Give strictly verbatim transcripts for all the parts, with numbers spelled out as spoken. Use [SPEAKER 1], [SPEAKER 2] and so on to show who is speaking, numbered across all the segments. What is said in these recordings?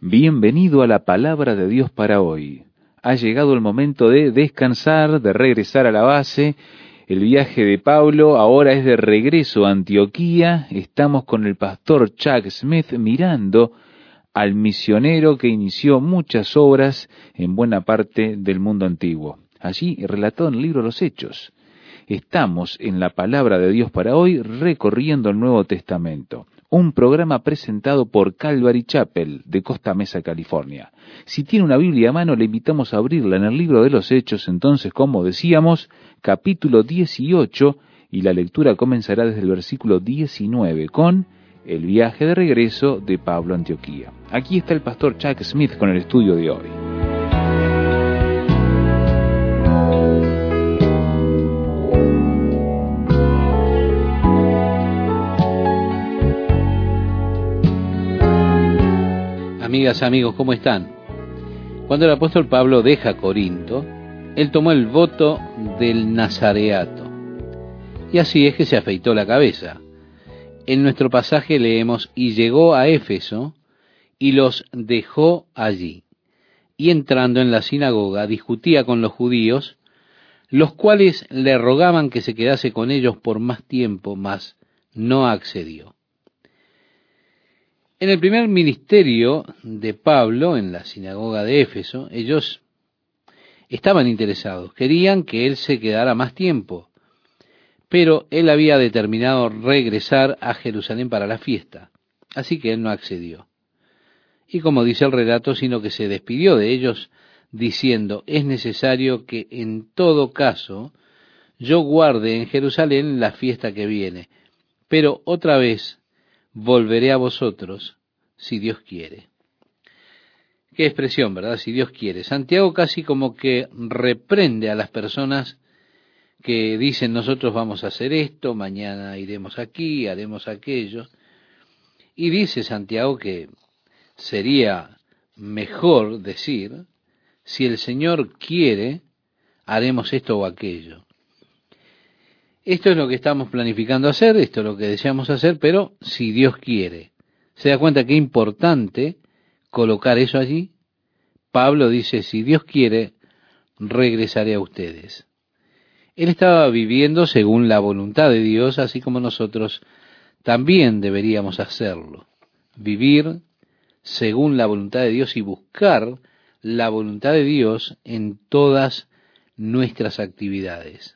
[SPEAKER 1] Bienvenido a la palabra de Dios para hoy. Ha llegado el momento de descansar, de regresar a la base. El viaje de Pablo ahora es de regreso a Antioquía. Estamos con el pastor Chuck Smith mirando al misionero que inició muchas obras en buena parte del mundo antiguo. Allí relatado en el libro de los Hechos. Estamos en la palabra de Dios para hoy recorriendo el Nuevo Testamento. Un programa presentado por Calvary Chapel de Costa Mesa, California. Si tiene una Biblia a mano, le invitamos a abrirla en el libro de los Hechos, entonces, como decíamos, capítulo dieciocho, y la lectura comenzará desde el versículo diecinueve con el viaje de regreso de Pablo a Antioquía. Aquí está el pastor Chuck Smith con el estudio de hoy.
[SPEAKER 2] Amigas, amigos, ¿cómo están? Cuando el apóstol Pablo deja Corinto, él tomó el voto del nazareato. Y así es que se afeitó la cabeza. En nuestro pasaje leemos, y llegó a Éfeso, y los dejó allí. Y entrando en la sinagoga, discutía con los judíos, los cuales le rogaban que se quedase con ellos por más tiempo, mas no accedió. En el primer ministerio de Pablo, en la sinagoga de Éfeso, ellos estaban interesados, querían que él se quedara más tiempo, pero él había determinado regresar a Jerusalén para la fiesta, así que él no accedió. Y como dice el relato, sino que se despidió de ellos diciendo, es necesario que en todo caso yo guarde en Jerusalén la fiesta que viene, pero otra vez volveré a vosotros, si Dios quiere. Qué expresión, ¿verdad? Si Dios quiere. Santiago casi como que reprende a las personas que dicen, nosotros vamos a hacer esto, mañana iremos aquí, haremos aquello. Y dice Santiago que sería mejor decir, si el Señor quiere, haremos esto o aquello. Esto es lo que estamos planificando hacer, esto es lo que deseamos hacer, pero si Dios quiere. ¿Se da cuenta qué importante colocar eso allí? Pablo dice, si Dios quiere, regresaré a ustedes. Él estaba viviendo según la voluntad de Dios, así como nosotros también deberíamos hacerlo. Vivir según la voluntad de Dios y buscar la voluntad de Dios en todas nuestras actividades.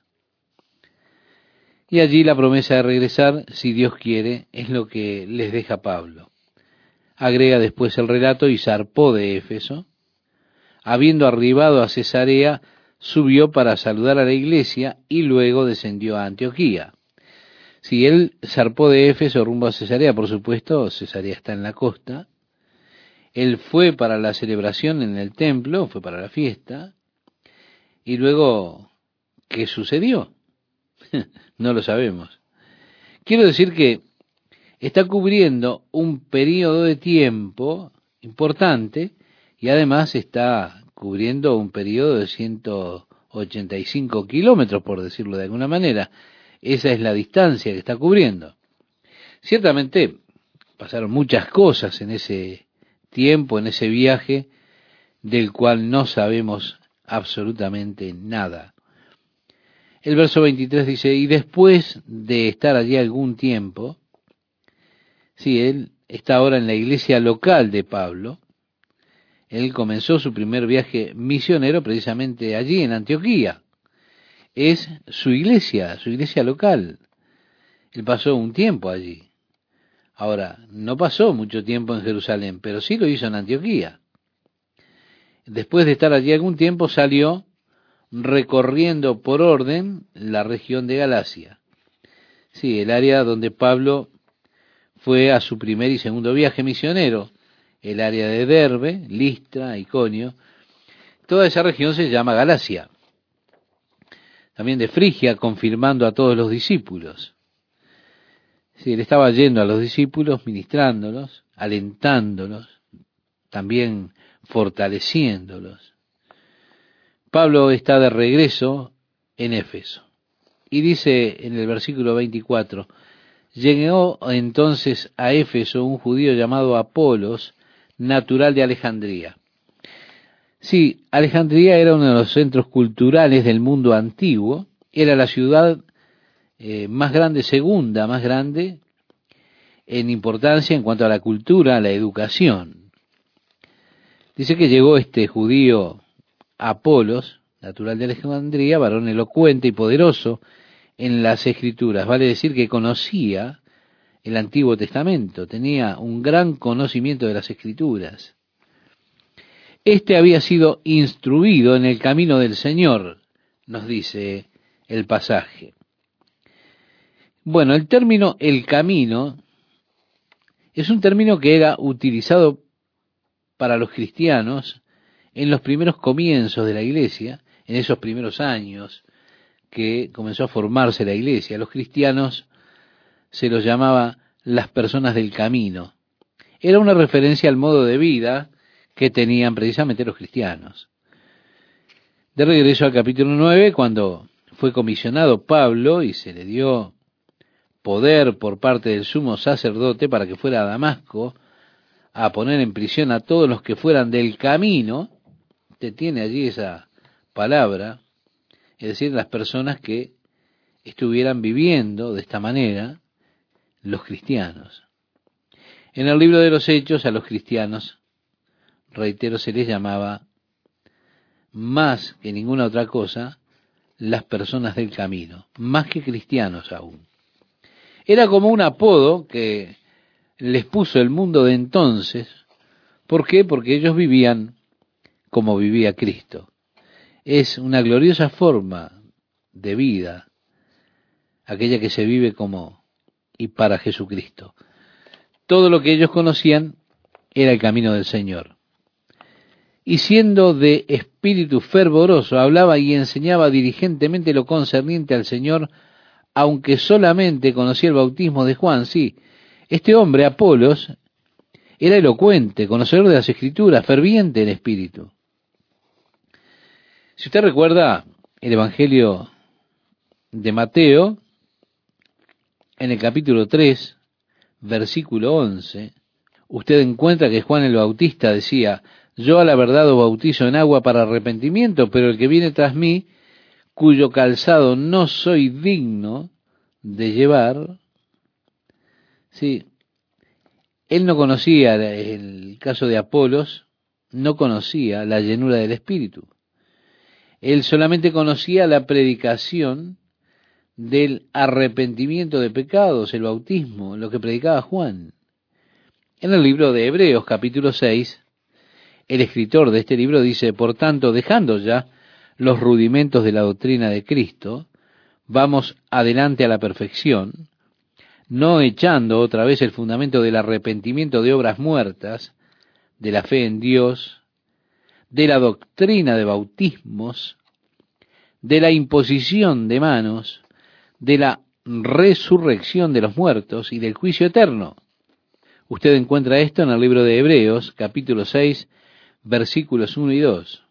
[SPEAKER 2] Y allí la promesa de regresar, si Dios quiere, es lo que les deja Pablo. Agrega después el relato, y zarpó de Éfeso. Habiendo arribado a Cesarea, subió para saludar a la iglesia y luego descendió a Antioquía. Si él zarpó de Éfeso rumbo a Cesarea, por supuesto, Cesarea está en la costa. Él fue para la celebración en el templo, fue para la fiesta. Y luego, ¿qué sucedió? No lo sabemos. Quiero decir que está cubriendo un periodo de tiempo importante y además está cubriendo un periodo de ciento ochenta y cinco kilómetros, por decirlo de alguna manera. Esa es la distancia que está cubriendo. Ciertamente pasaron muchas cosas en ese tiempo, en ese viaje, del cual no sabemos absolutamente nada. El verso veintitrés dice, y después de estar allí algún tiempo, sí, él está ahora en la iglesia local de Pablo, él comenzó su primer viaje misionero precisamente allí en Antioquía. Es su iglesia, su iglesia local. Él pasó un tiempo allí. Ahora, no pasó mucho tiempo en Jerusalén, pero sí lo hizo en Antioquía. Después de estar allí algún tiempo salió recorriendo por orden la región de Galacia. Sí, el área donde Pablo fue a su primer y segundo viaje misionero, el área de Derbe, Listra, Iconio. Toda esa región se llama Galacia. También de Frigia, confirmando a todos los discípulos. Sí, él estaba yendo a los discípulos, ministrándolos, alentándolos, también fortaleciéndolos. Pablo está de regreso en Éfeso. Y dice en el versículo veinticuatro, llegó entonces a Éfeso un judío llamado Apolos, natural de Alejandría. Sí, Alejandría era uno de los centros culturales del mundo antiguo, era la ciudad eh, más grande, segunda más grande en importancia en cuanto a la cultura, a la educación. Dice que llegó este judío Apolos, natural de Alejandría, varón elocuente y poderoso en las Escrituras, vale decir que conocía el Antiguo Testamento, tenía un gran conocimiento de las Escrituras. Este había sido instruido en el camino del Señor, nos dice el pasaje. Bueno, el término el camino es un término que era utilizado para los cristianos en los primeros comienzos de la iglesia, en esos primeros años que comenzó a formarse la iglesia. Los cristianos se los llamaba las personas del camino. Era una referencia al modo de vida que tenían precisamente los cristianos. De regreso al capítulo nueve, cuando fue comisionado Pablo y se le dio poder por parte del sumo sacerdote para que fuera a Damasco a poner en prisión a todos los que fueran del camino, te tiene allí esa palabra, es decir, las personas que estuvieran viviendo de esta manera, los cristianos. En el libro de los Hechos a los cristianos, reitero, se les llamaba más que ninguna otra cosa las personas del camino, más que cristianos aún. Era como un apodo que les puso el mundo de entonces. ¿Por qué? Porque ellos vivían como vivía Cristo. Es una gloriosa forma de vida, aquella que se vive como y para Jesucristo. Todo lo que ellos conocían era el camino del Señor. Y siendo de espíritu fervoroso, hablaba y enseñaba diligentemente lo concerniente al Señor, aunque solamente conocía el bautismo de Juan. Sí, este hombre, Apolos, era elocuente, conocedor de las Escrituras, ferviente en espíritu. Si usted recuerda el Evangelio de Mateo, en el capítulo tres, versículo once, usted encuentra que Juan el Bautista decía: yo a la verdad os bautizo en agua para arrepentimiento, pero el que viene tras mí, cuyo calzado no soy digno de llevar. Sí, él no conocía, el caso de Apolos, no conocía la llenura del Espíritu. Él solamente conocía la predicación del arrepentimiento de pecados, el bautismo, lo que predicaba Juan. En el libro de Hebreos, capítulo seis, el escritor de este libro dice: por tanto, dejando ya los rudimentos de la doctrina de Cristo, vamos adelante a la perfección, no echando otra vez el fundamento del arrepentimiento de obras muertas, de la fe en Dios, de la doctrina de bautismos, de la imposición de manos, de la resurrección de los muertos y del juicio eterno. Usted encuentra esto en el libro de Hebreos, capítulo seis, versículos uno y dos.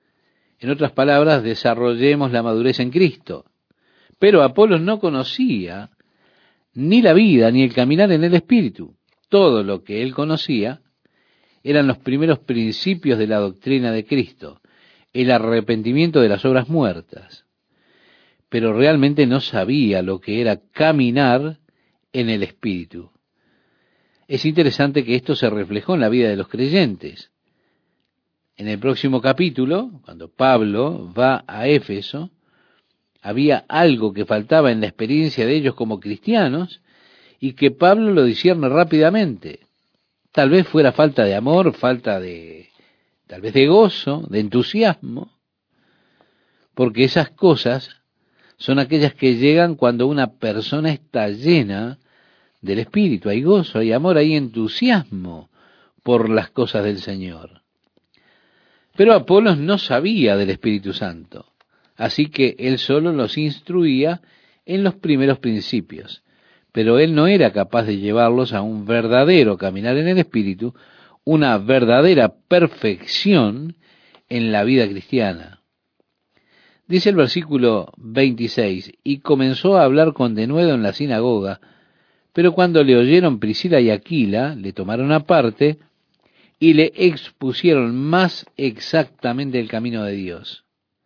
[SPEAKER 2] En otras palabras, desarrollemos la madurez en Cristo. Pero Apolos no conocía ni la vida ni el caminar en el Espíritu. Todo lo que él conocía eran los primeros principios de la doctrina de Cristo, el arrepentimiento de las obras muertas. Pero realmente no sabía lo que era caminar en el Espíritu. Es interesante que esto se reflejó en la vida de los creyentes. En el próximo capítulo, cuando Pablo va a Éfeso, había algo que faltaba en la experiencia de ellos como cristianos y que Pablo lo discierne rápidamente. Tal vez fuera falta de amor, falta de, tal vez de gozo, de entusiasmo, porque esas cosas son aquellas que llegan cuando una persona está llena del Espíritu. Hay gozo, hay amor, hay entusiasmo por las cosas del Señor. Pero Apolos no sabía del Espíritu Santo, así que él solo los instruía en los primeros principios, pero él no era capaz de llevarlos a un verdadero caminar en el Espíritu, una verdadera perfección en la vida cristiana. Dice el versículo veintiséis, y comenzó a hablar con denuedo en la sinagoga, pero cuando le oyeron Priscila y Aquila, le tomaron aparte y le expusieron más exactamente el camino de Dios.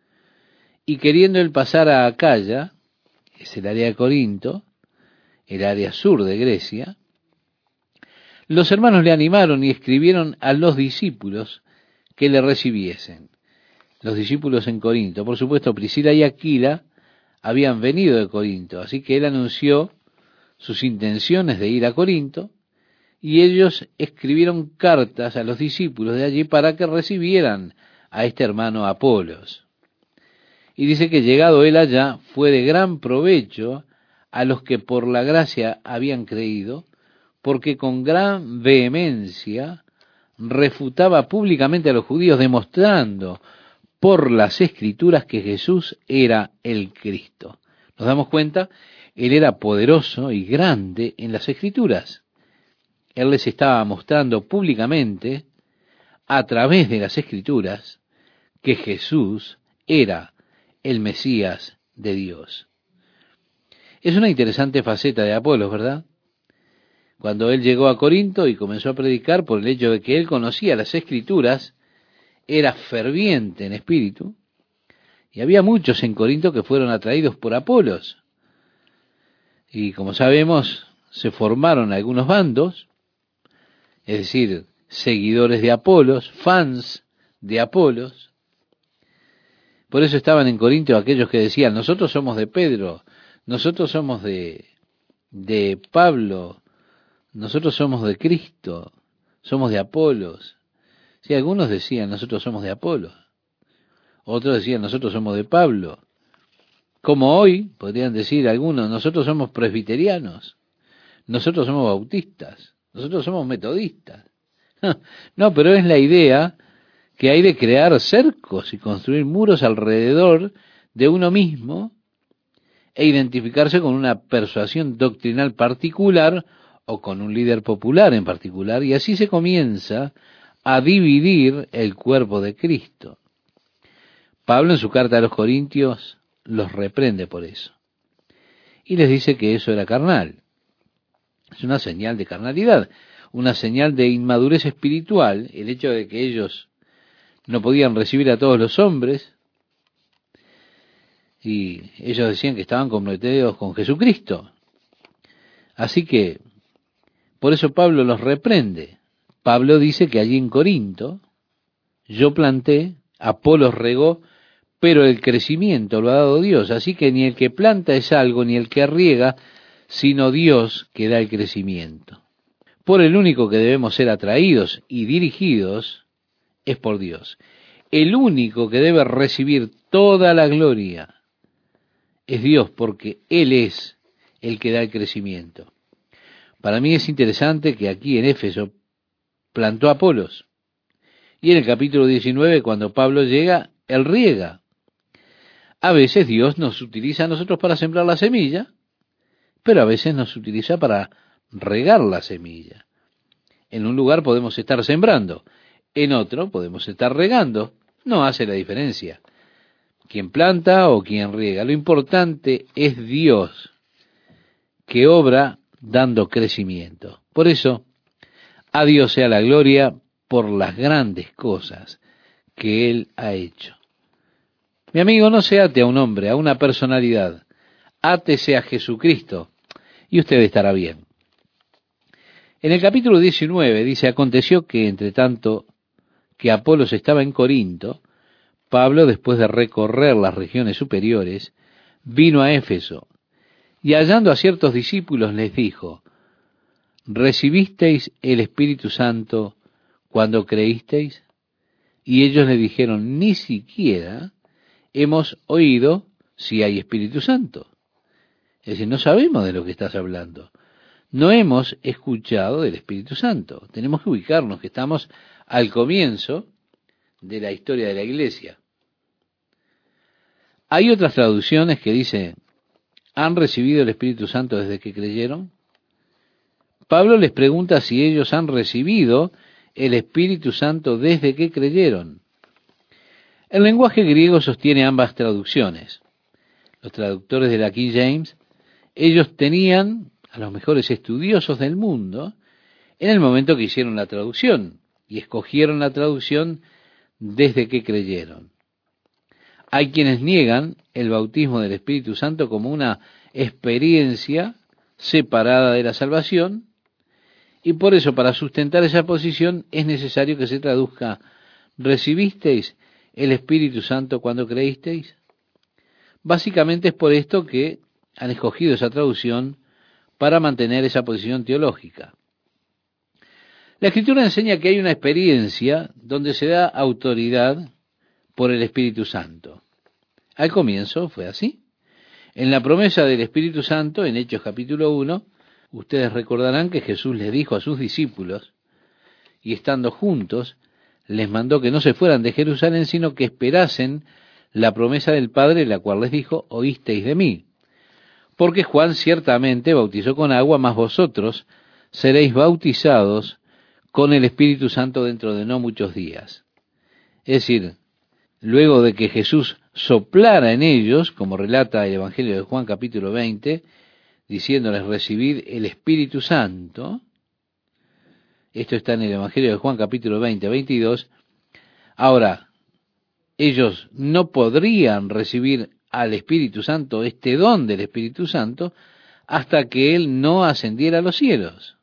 [SPEAKER 2] Y queriendo él pasar a Acaya, es el área de Corinto, el área sur de Grecia, los hermanos le animaron y escribieron a los discípulos que le recibiesen. Los discípulos en Corinto. Por supuesto, Priscila y Aquila habían venido de Corinto, así que él anunció sus intenciones de ir a Corinto, y ellos escribieron cartas a los discípulos de allí para que recibieran a este hermano Apolos. Y dice que llegado él allá, fue de gran provecho a los que por la gracia habían creído, porque con gran vehemencia refutaba públicamente a los judíos, demostrando por las Escrituras que Jesús era el Cristo. Nos damos cuenta, él era poderoso y grande en las Escrituras. Él les estaba mostrando públicamente, a través de las Escrituras, que Jesús era el Mesías de Dios. Es una interesante faceta de Apolos, ¿verdad? Cuando él llegó a Corinto y comenzó a predicar, por el hecho de que él conocía las Escrituras, era ferviente en espíritu, y había muchos en Corinto que fueron atraídos por Apolos. Y como sabemos, se formaron algunos bandos, es decir, seguidores de Apolos, fans de Apolos. Por eso estaban en Corinto aquellos que decían, nosotros somos de Pedro, nosotros somos de, de Pablo, nosotros somos de Cristo, somos de Apolos. Sí, algunos decían, nosotros somos de Apolos. Otros decían, nosotros somos de Pablo. Como hoy, podrían decir algunos, nosotros somos presbiterianos, nosotros somos bautistas, nosotros somos metodistas. No, pero es la idea que hay de crear cercos y construir muros alrededor de uno mismo e identificarse con una persuasión doctrinal particular o con un líder popular en particular, y así se comienza a dividir el cuerpo de Cristo. Pablo en su carta a los Corintios los reprende por eso. Y les dice que eso era carnal. Es una señal de carnalidad, una señal de inmadurez espiritual, el hecho de que ellos no podían recibir a todos los hombres, y ellos decían que estaban comprometidos con Jesucristo. Así que, por eso Pablo los reprende. Pablo dice que allí en Corinto, yo planté, Apolos regó, pero el crecimiento lo ha dado Dios. Así que ni el que planta es algo, ni el que riega, sino Dios que da el crecimiento. Por el único que debemos ser atraídos y dirigidos es por Dios. El único que debe recibir toda la gloria es Dios, porque Él es el que da el crecimiento. Para mí es interesante que aquí en Éfeso plantó Apolos. Y en el capítulo diecinueve, cuando Pablo llega, él riega. A veces Dios nos utiliza a nosotros para sembrar la semilla, pero a veces nos utiliza para regar la semilla. En un lugar podemos estar sembrando, en otro podemos estar regando. No hace la diferencia quien planta o quien riega. Lo importante es Dios, que obra dando crecimiento. Por eso, a Dios sea la gloria por las grandes cosas que Él ha hecho. Mi amigo, no se ate a un hombre, a una personalidad. Átese a Jesucristo y usted estará bien. En el capítulo diecinueve dice, aconteció que entre tanto que Apolos estaba en Corinto, Pablo, después de recorrer las regiones superiores, vino a Éfeso, y hallando a ciertos discípulos les dijo, ¿recibisteis el Espíritu Santo cuando creísteis? Y ellos le dijeron, ni siquiera hemos oído si hay Espíritu Santo. Es decir, no sabemos de lo que estás hablando. No hemos escuchado del Espíritu Santo. Tenemos que ubicarnos, que estamos al comienzo de la historia de la iglesia. Hay otras traducciones que dicen, ¿han recibido el Espíritu Santo desde que creyeron? Pablo les pregunta si ellos han recibido el Espíritu Santo desde que creyeron. El lenguaje griego sostiene ambas traducciones. Los traductores de la King James, ellos tenían a los mejores estudiosos del mundo en el momento que hicieron la traducción, y escogieron la traducción desde que creyeron. Hay quienes niegan el bautismo del Espíritu Santo como una experiencia separada de la salvación, y por eso, para sustentar esa posición, es necesario que se traduzca: ¿recibisteis el Espíritu Santo cuando creísteis? Básicamente es por esto que han escogido esa traducción para mantener esa posición teológica. La Escritura enseña que hay una experiencia donde se da autoridad por el Espíritu Santo. Al comienzo fue así. En la promesa del Espíritu Santo, en Hechos capítulo uno, ustedes recordarán que Jesús les dijo a sus discípulos, y estando juntos, les mandó que no se fueran de Jerusalén, sino que esperasen la promesa del Padre, la cual les dijo: oísteis de mí. Porque Juan ciertamente bautizó con agua, mas vosotros seréis bautizados con el Espíritu Santo dentro de no muchos días. Es decir, luego de que Jesús soplara en ellos, como relata el Evangelio de Juan capítulo veinte, diciéndoles: recibid el Espíritu Santo. Esto está en el Evangelio de Juan capítulo veinte, veintidós. Ahora, ellos no podrían recibir al Espíritu Santo, este don del Espíritu Santo, hasta que Él no ascendiera a los cielos.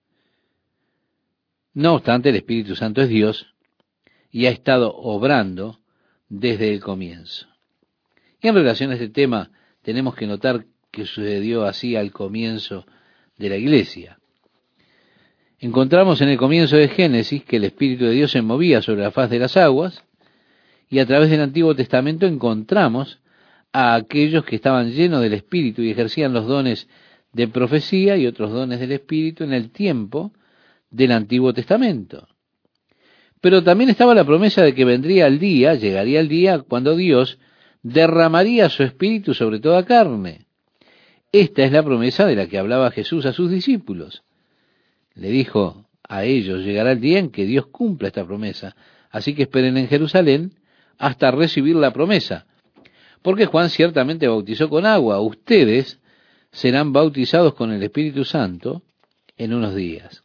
[SPEAKER 2] No obstante, el Espíritu Santo es Dios y ha estado obrando desde el comienzo. Y en relación a este tema, tenemos que notar que sucedió así al comienzo de la iglesia. Encontramos en el comienzo de Génesis que el Espíritu de Dios se movía sobre la faz de las aguas, y a través del Antiguo Testamento encontramos a aquellos que estaban llenos del Espíritu y ejercían los dones de profecía y otros dones del Espíritu en el tiempo del Antiguo Testamento. Pero también estaba la promesa de que vendría el día, llegaría el día cuando Dios derramaría su Espíritu sobre toda carne. Esta es la promesa de la que hablaba Jesús a sus discípulos. Le dijo a ellos: llegará el día en que Dios cumpla esta promesa, así que esperen en Jerusalén hasta recibir la promesa. Porque Juan ciertamente bautizó con agua, ustedes serán bautizados con el Espíritu Santo en unos días.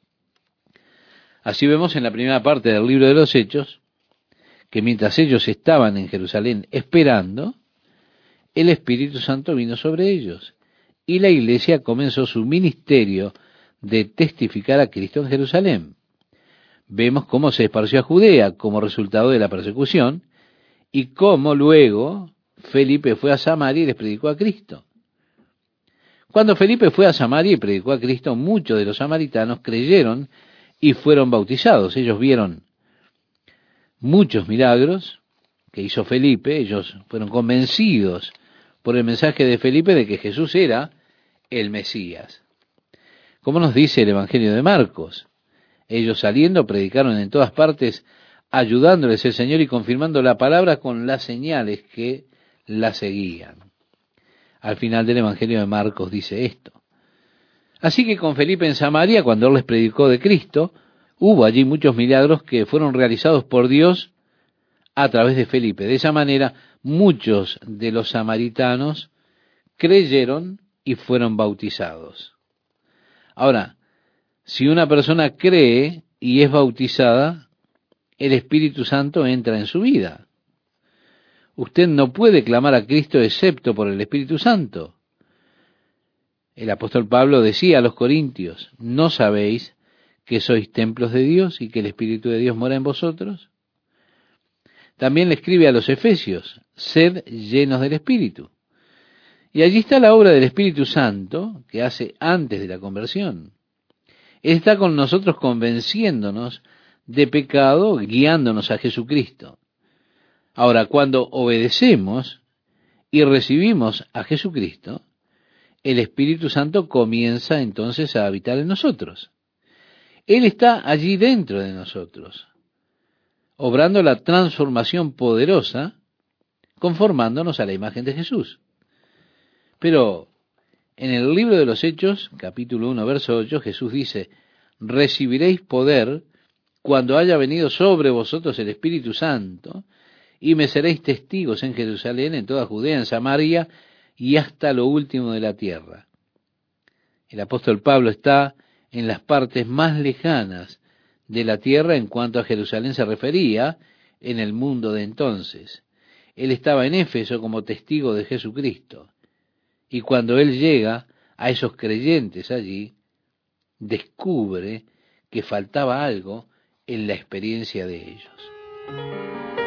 [SPEAKER 2] Así vemos en la primera parte del libro de los Hechos, que mientras ellos estaban en Jerusalén esperando, el Espíritu Santo vino sobre ellos, y la iglesia comenzó su ministerio de testificar a Cristo en Jerusalén. Vemos cómo se esparció a Judea como resultado de la persecución, y cómo luego Felipe fue a Samaria y les predicó a Cristo. Cuando Felipe fue a Samaria y predicó a Cristo, muchos de los samaritanos creyeron y fueron bautizados. Ellos vieron muchos milagros que hizo Felipe, ellos fueron convencidos por el mensaje de Felipe de que Jesús era el Mesías. Como nos dice el Evangelio de Marcos, ellos saliendo predicaron en todas partes, ayudándoles el Señor y confirmando la palabra con las señales que la seguían. Al final del Evangelio de Marcos dice esto. Así que con Felipe en Samaria, cuando él les predicó de Cristo, hubo allí muchos milagros que fueron realizados por Dios a través de Felipe. De esa manera, muchos de los samaritanos creyeron y fueron bautizados. Ahora, si una persona cree y es bautizada, el Espíritu Santo entra en su vida. Usted no puede clamar a Cristo excepto por el Espíritu Santo. El apóstol Pablo decía a los corintios: ¿no sabéis que sois templos de Dios y que el Espíritu de Dios mora en vosotros? También le escribe a los efesios: sed llenos del Espíritu. Y allí está la obra del Espíritu Santo que hace antes de la conversión. Él está con nosotros convenciéndonos de pecado, guiándonos a Jesucristo. Ahora, cuando obedecemos y recibimos a Jesucristo, el Espíritu Santo comienza entonces a habitar en nosotros. Él está allí dentro de nosotros, obrando la transformación poderosa, conformándonos a la imagen de Jesús. Pero en el libro de los Hechos, capítulo uno, verso ocho, Jesús dice: recibiréis poder cuando haya venido sobre vosotros el Espíritu Santo, y me seréis testigos en Jerusalén, en toda Judea, en Samaria, y hasta lo último de la tierra. El apóstol Pablo está en las partes más lejanas de la tierra en cuanto a Jerusalén se refería en el mundo de entonces. Él estaba en Éfeso como testigo de Jesucristo. Y cuando él llega a esos creyentes allí, descubre que faltaba algo en la experiencia de ellos.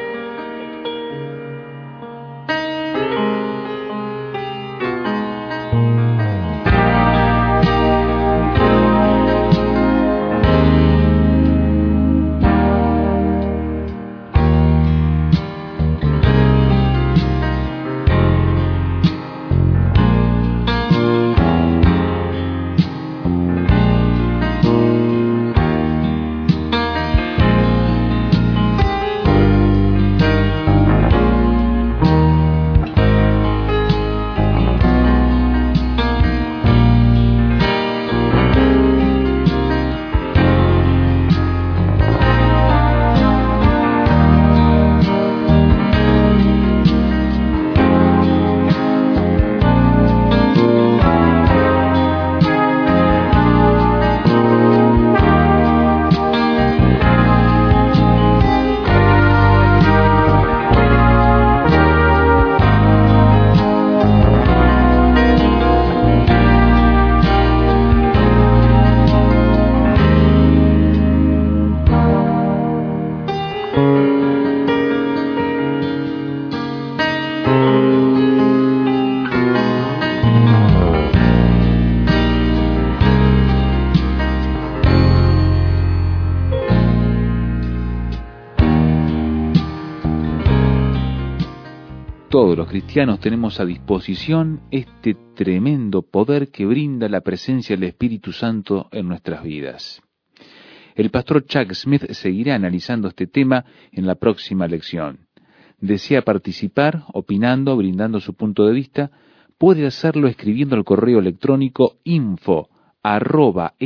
[SPEAKER 1] Todos los cristianos tenemos a disposición este tremendo poder que brinda la presencia del Espíritu Santo en nuestras vidas. El pastor Chuck Smith seguirá analizando este tema en la próxima lección. ¿Desea participar, opinando, brindando su punto de vista? Puede hacerlo escribiendo al correo electrónico info arroba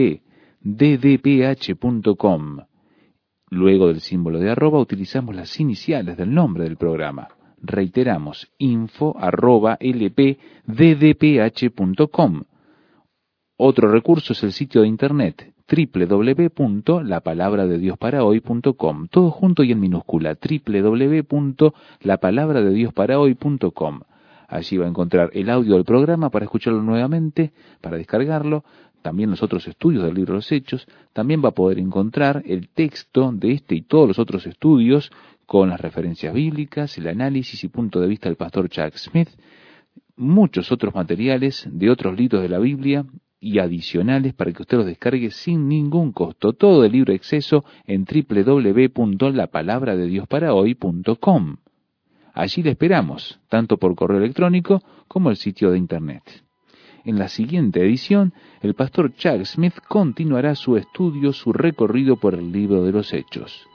[SPEAKER 1] lpddph.com. Luego del símbolo de arroba utilizamos las iniciales del nombre del programa. Reiteramos, info arroba lpddph.com. Otro recurso es el sitio de internet doble u doble u doble u punto la palabra de dios para hoy punto com, todo junto y en minúscula, doble u doble u doble u punto la palabra de dios para hoy punto com. Allí va a encontrar el audio del programa para escucharlo nuevamente, para descargarlo, también los otros estudios del libro de los Hechos, también va a poder encontrar el texto de este y todos los otros estudios con las referencias bíblicas, el análisis y punto de vista del pastor Chuck Smith, muchos otros materiales de otros libros de la Biblia y adicionales para que usted los descargue sin ningún costo. Todo de libre acceso en doble u doble u doble u punto la palabra de dios para hoy punto com. Allí le esperamos, tanto por correo electrónico como el sitio de internet. En la siguiente edición, el pastor Chuck Smith continuará su estudio, su recorrido por el libro de los Hechos.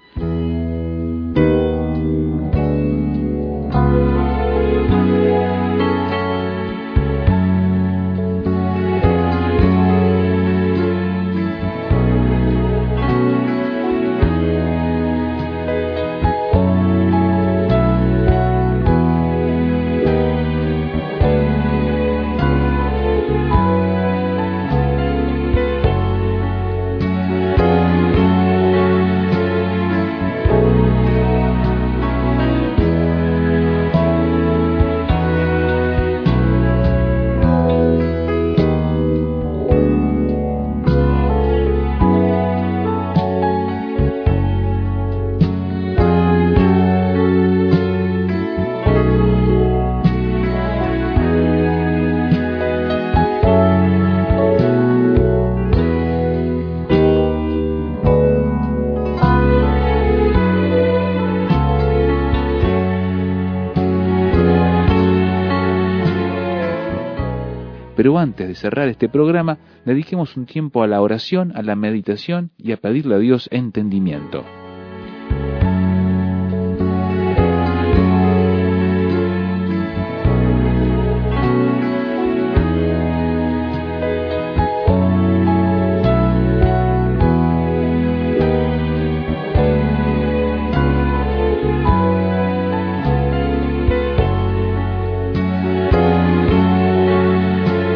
[SPEAKER 1] Pero antes de cerrar este programa, dediquemos un tiempo a la oración, a la meditación y a pedirle a Dios entendimiento.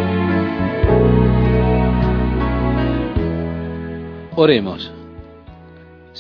[SPEAKER 2] Oremos.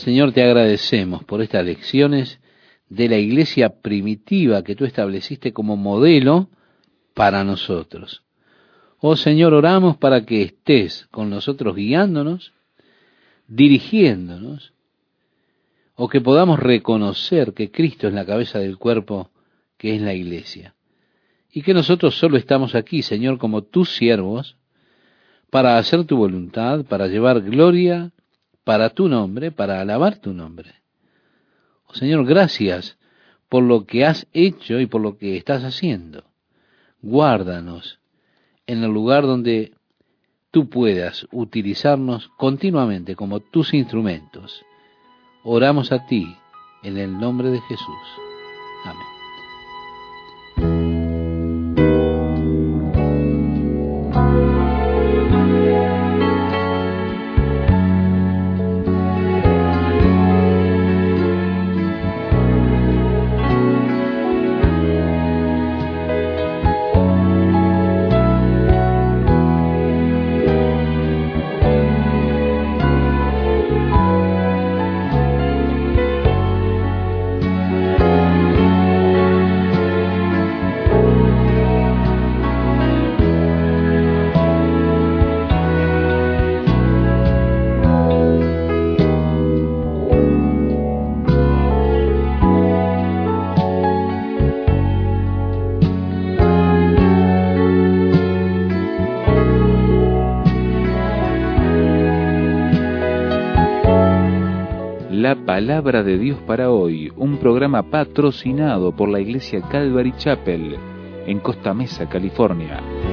[SPEAKER 2] Señor, te agradecemos por estas lecciones de la iglesia primitiva que tú estableciste como modelo para nosotros. Oh Señor, oramos para que estés con nosotros guiándonos, dirigiéndonos, o que podamos reconocer que Cristo es la cabeza del cuerpo que es la iglesia. Y que nosotros solo estamos aquí, Señor, como tus siervos, para hacer tu voluntad, para llevar gloria para tu nombre, para alabar tu nombre. Oh Señor, gracias por lo que has hecho y por lo que estás haciendo. Guárdanos en el lugar donde tú puedas utilizarnos continuamente como tus instrumentos. Oramos a ti en el nombre de Jesús. Amén.
[SPEAKER 1] La Palabra de Dios para hoy, un programa patrocinado por la Iglesia Calvary Chapel en Costa Mesa, California.